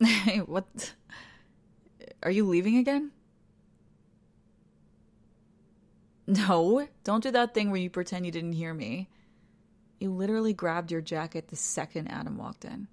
Hey, what? Are you leaving again? No, don't do that thing where you pretend you didn't hear me. You literally grabbed your jacket the second Adam walked in.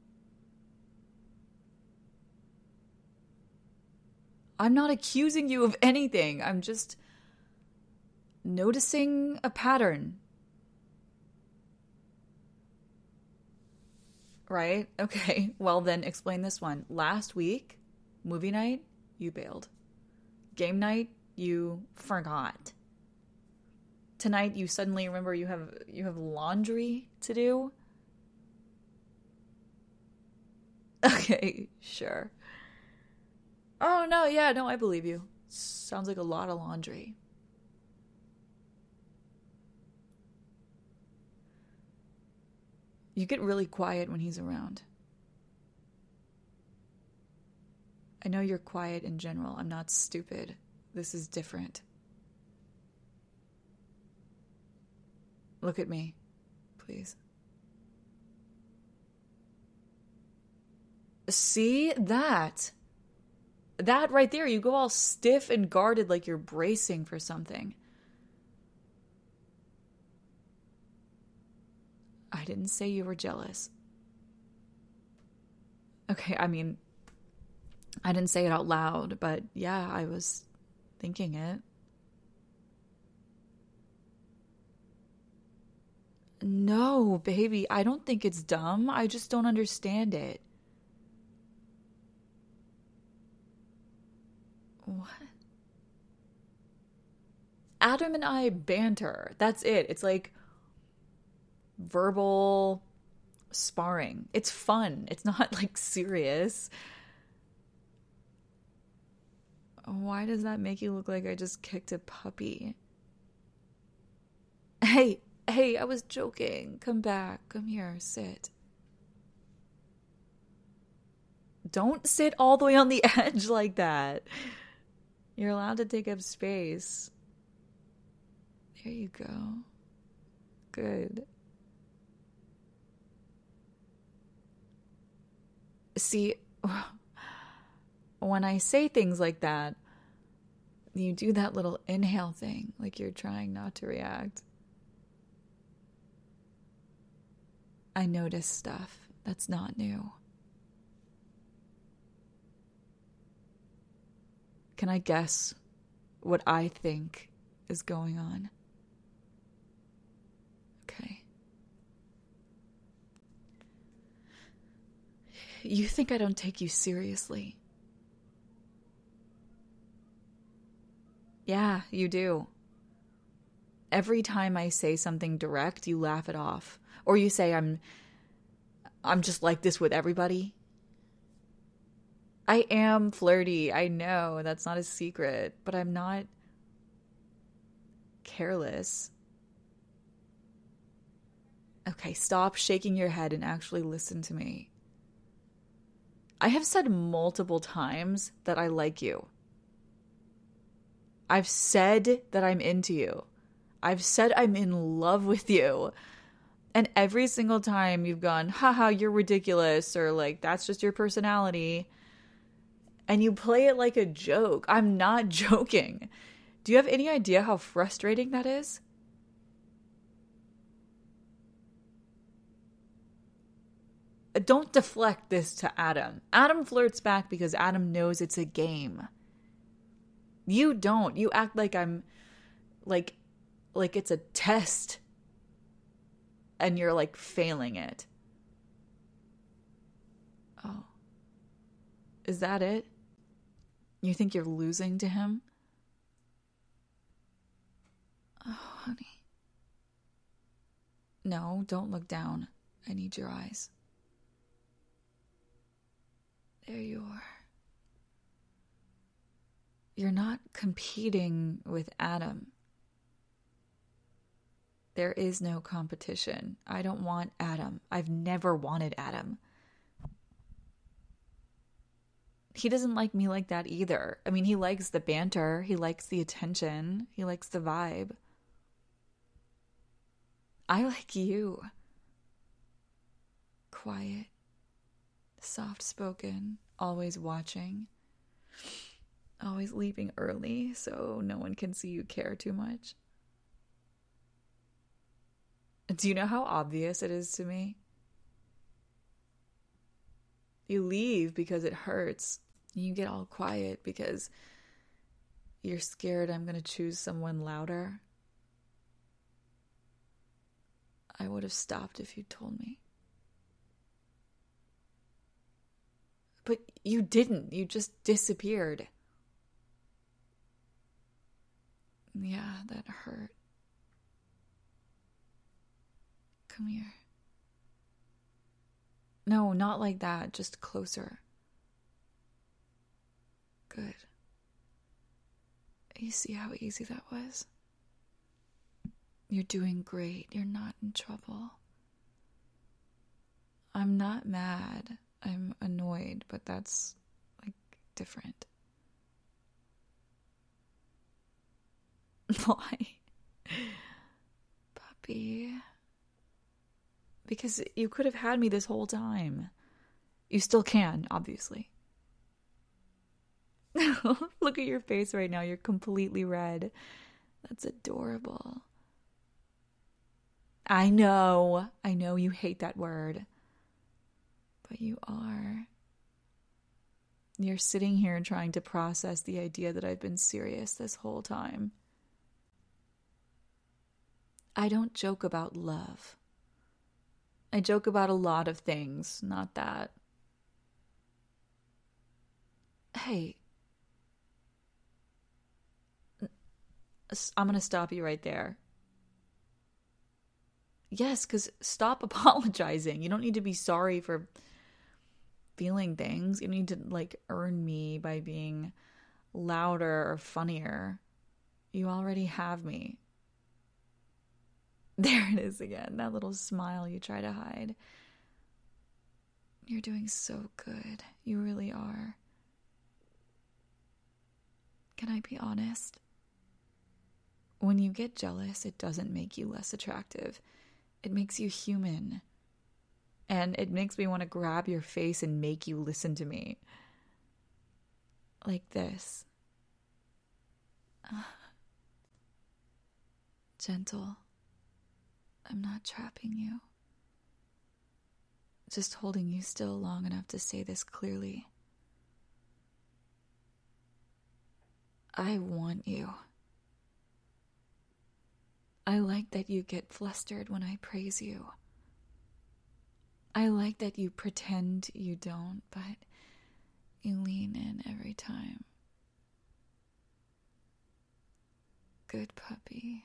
I'm not accusing you of anything. I'm just noticing a pattern. Right? Okay. Well, then explain this one. Last week, movie night, you bailed. Game night, you forgot. Tonight, you suddenly remember you have laundry to do. Okay, sure. Oh no, yeah, no, I believe you. Sounds like a lot of laundry. You get really quiet when he's around. I know you're quiet in general. I'm not stupid. This is different. Look at me, please. See that? That right there, you go all stiff and guarded like you're bracing for something. I didn't say you were jealous. Okay, I mean, I didn't say it out loud, but yeah, I was thinking it. No, baby, I don't think it's dumb. I just don't understand it. What? Adam and I banter. That's it. It's like verbal sparring. It's fun. It's not like serious. Why does that make you look like I just kicked a puppy? Hey, hey, I was joking. Come back. Come here. Sit. Don't sit all the way on the edge like that. You're allowed to take up space. There you go. Good. See, when I say things like that, you do that little inhale thing, like you're trying not to react. I notice stuff. That's not new. Can I guess what I think is going on? Okay. You think I don't take you seriously? Yeah, you do. Every time I say something direct, you laugh it off. Or you say I'm just like this with everybody. I am flirty. I know that's not a secret, but I'm not careless. Okay, stop shaking your head and actually listen to me. I have said multiple times that I like you. I've said that I'm into you. I've said I'm in love with you. And every single time you've gone, haha, you're ridiculous, or like, that's just your personality. And you play it like a joke. I'm not joking. Do you have any idea how frustrating that is? Don't deflect this to Adam. Adam flirts back because Adam knows it's a game. You don't. You act like I'm like it's a test and you're like failing it. Oh. Is that it? You think you're losing to him? Oh, honey. No, don't look down. I need your eyes. There you are. You're not competing with Adam. There is no competition. I don't want Adam. I've never wanted Adam. He doesn't like me like that either. I mean, he likes the banter. He likes the attention. He likes the vibe. I like you. Quiet, Soft spoken, always watching, always leaving early so no one can see you care too much. Do you know how obvious it is to me? You leave because it hurts. You get all quiet because you're scared I'm going to choose someone louder. I would have stopped if you told me. But you didn't. You just disappeared. Yeah, that hurt. Come here. No, not like that. Just closer. Good. You see how easy that was? You're doing great. You're not in trouble. I'm not mad. I'm annoyed, but that's, like, different. Why? Puppy. Because you could have had me this whole time. You still can, obviously. Look at your face right now. You're completely red. That's adorable. I know you hate that word. But you are. You're sitting here trying to process the idea that I've been serious this whole time. I don't joke about love. I joke about a lot of things, not that. Hey. I'm going to stop you right there. Yes, because stop apologizing. You don't need to be sorry for feeling things. You need to, like, earn me by being louder or funnier. You already have me. There it is again, that little smile you try to hide. You're doing so good. You really are. Can I be honest? When you get jealous, it doesn't make you less attractive. It makes you human. And it makes me want to grab your face and make you listen to me. Like this. Gentle. I'm not trapping you. Just holding you still long enough to say this clearly. I want you. I like that you get flustered when I praise you. I like that you pretend you don't, but you lean in every time. Good puppy.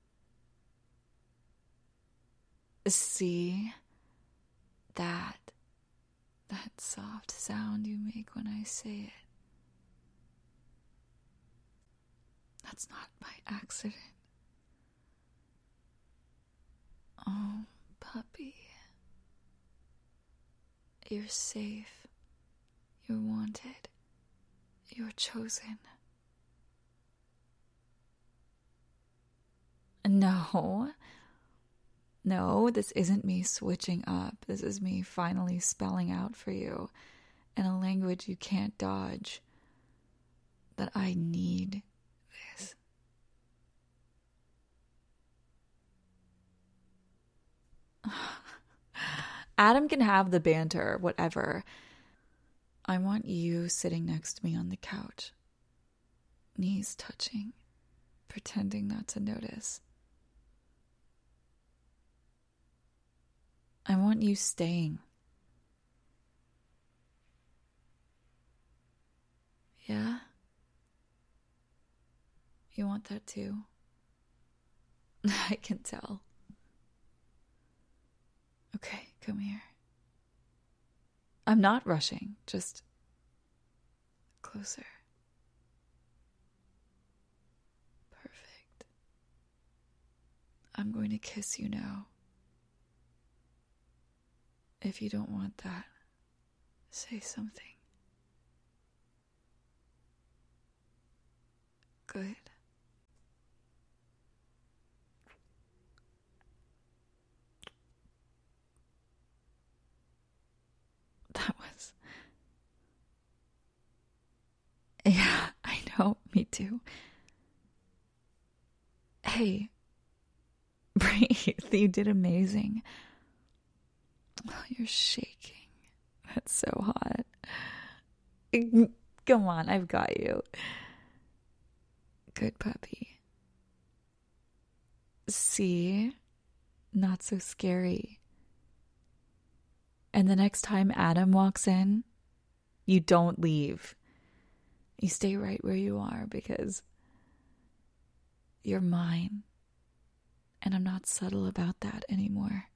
See? That soft sound you make when I say it. That's not by accident. Oh, puppy. You're safe. You're wanted. You're chosen. No, this isn't me switching up. This is me finally spelling out for you in a language you can't dodge that I need this. Adam can have the banter, whatever. I want you sitting next to me on the couch, knees touching, pretending not to notice. I want you staying. Yeah? You want that too? I can tell. Okay, come here. I'm not rushing, just closer. Perfect. I'm going to kiss you now. If you don't want that, say something. Good. That was Oh, me too. Hey, breathe. You did amazing. Oh, you're shaking. That's so hot. Come on, I've got you. Good puppy. See? Not so scary. And the next time Adam walks in, you don't leave. You stay right where you are because you're mine. And I'm not subtle about that anymore.